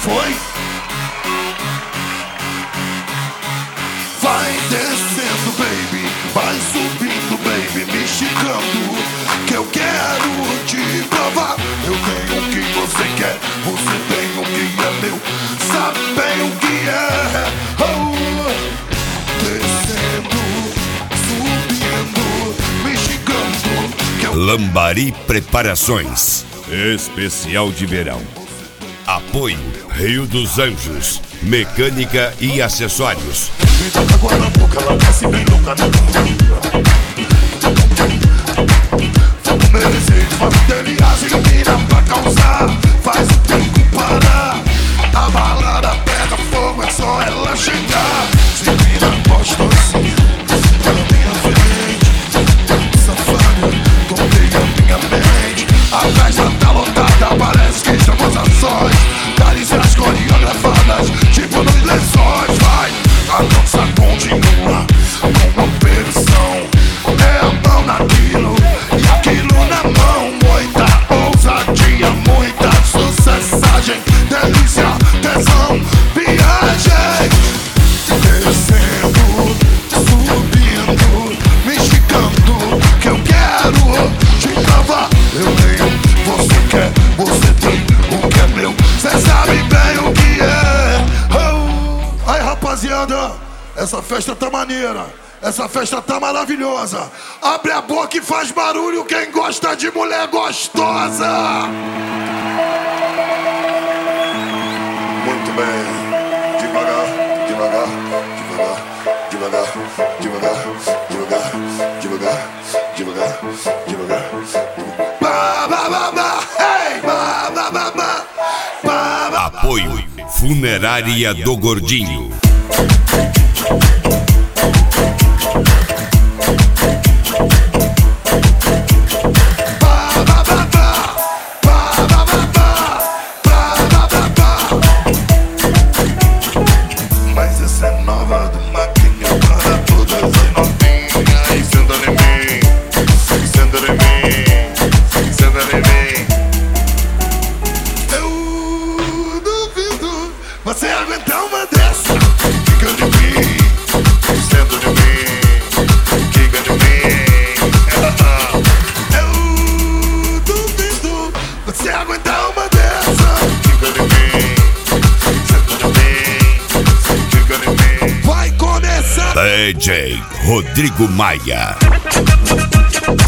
Foi? Vai descendo, baby, vai subindo, baby, me esticando, que eu quero te provar. Eu tenho o que você quer, você tem o que é meu, sabe bem o que é. Oh, descendo, subindo, me esticando, que eu... Lambari Preparações, especial de verão. Apoio Rio dos Anjos, mecânica e acessórios. Me toca água na boca, ela desce bem louca, né? Vamos merecer, faz delias, ilumina pra causar, faz o tempo parar. A balada pega fogo, é só ela chegar. Se vira gostosinha, ela minha frente, safada, comprei a minha mente. A festa tá lotada, parece que estamos a sós. Carícias coreografadas, tipo nos lençóis, vai. A dança continua com uma pressão. É a mão naquilo e aquilo na mão. Muita ousadia, muita sucessagem, delícia, tesão, viagem. Descendo, subindo, me esticando, que eu quero te provar. Eu tenho, você quer, você tem o que é meu, cê sabe bem o que é. Oh, aí rapaziada, essa festa tá maneira, essa festa tá maravilhosa. Abre a boca e faz barulho quem gosta de mulher gostosa. Muito bem. Devagar, devagar, devagar, devagar, devagar, devagar, devagar, devagar, devagar. Ba, ba, ba, ba, hey, ba, ba, ba, ba, ba, ba. Apoio Funerária do Gordinho. Mas essa é nova do maquinha para todas as novinhas. E senta em mim, senta em mim, senta em mim. Eu duvido você aguentar uma dessa. Fica de mim, senta de mim, fica de mim. Eu duvido você aguentar uma dessa. Fica de mim, senta de mim, fica de mim. Vai começar. DJ Rodrigo Maia.